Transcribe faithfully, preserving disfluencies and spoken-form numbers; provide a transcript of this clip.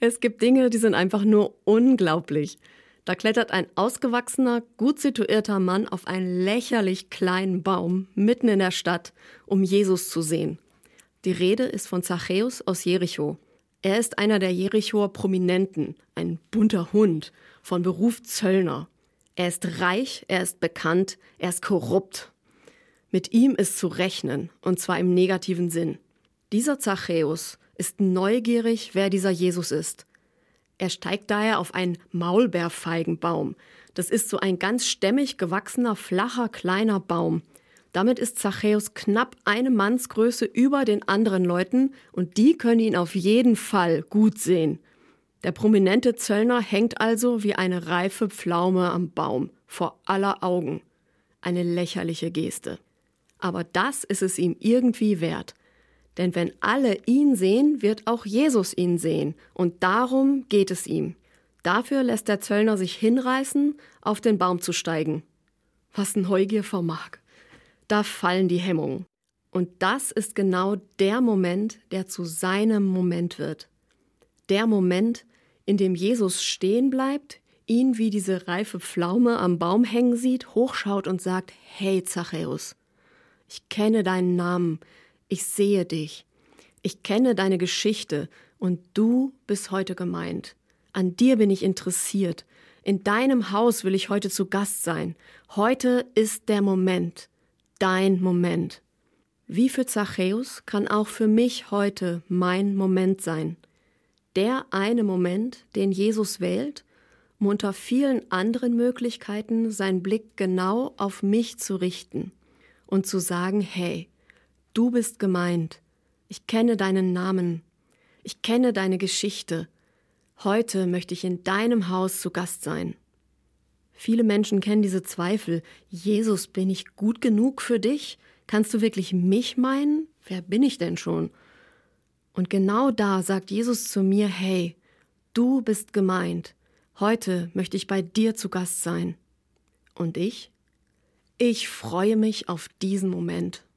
Es gibt Dinge, die sind einfach nur unglaublich. Da klettert ein ausgewachsener, gut situierter Mann auf einen lächerlich kleinen Baum mitten in der Stadt, um Jesus zu sehen. Die Rede ist von Zachäus aus Jericho. Er ist einer der Jerichoer Prominenten, ein bunter Hund, von Beruf Zöllner. Er ist reich, er ist bekannt, er ist korrupt. Mit ihm ist zu rechnen, und zwar im negativen Sinn. Dieser Zachäus ist neugierig, wer dieser Jesus ist. Er steigt daher auf einen Maulbeerfeigenbaum. Das ist so ein ganz stämmig gewachsener, flacher, kleiner Baum. Damit ist Zachäus knapp eine Mannsgröße über den anderen Leuten und die können ihn auf jeden Fall gut sehen. Der prominente Zöllner hängt also wie eine reife Pflaume am Baum, vor aller Augen. Eine lächerliche Geste. Aber das ist es ihm irgendwie wert. Denn wenn alle ihn sehen, wird auch Jesus ihn sehen. Und darum geht es ihm. Dafür lässt der Zöllner sich hinreißen, auf den Baum zu steigen. Was Neugier vermag. Da fallen die Hemmungen. Und das ist genau der Moment, der zu seinem Moment wird. Der Moment, in dem Jesus stehen bleibt, ihn wie diese reife Pflaume am Baum hängen sieht, hochschaut und sagt, hey Zachäus, ich kenne deinen Namen, ich sehe dich, ich kenne deine Geschichte und du bist heute gemeint. An dir bin ich interessiert. In deinem Haus will ich heute zu Gast sein. Heute ist der Moment, dein Moment. Wie für Zachäus kann auch für mich heute mein Moment sein. Der eine Moment, den Jesus wählt, um unter vielen anderen Möglichkeiten seinen Blick genau auf mich zu richten und zu sagen, hey, du bist gemeint, ich kenne deinen Namen, ich kenne deine Geschichte, heute möchte ich in deinem Haus zu Gast sein. Viele Menschen kennen diese Zweifel, Jesus, bin ich gut genug für dich? Kannst du wirklich mich meinen? Wer bin ich denn schon? Und genau da sagt Jesus zu mir, hey, du bist gemeint, heute möchte ich bei dir zu Gast sein. Und ich? Ich freue mich auf diesen Moment.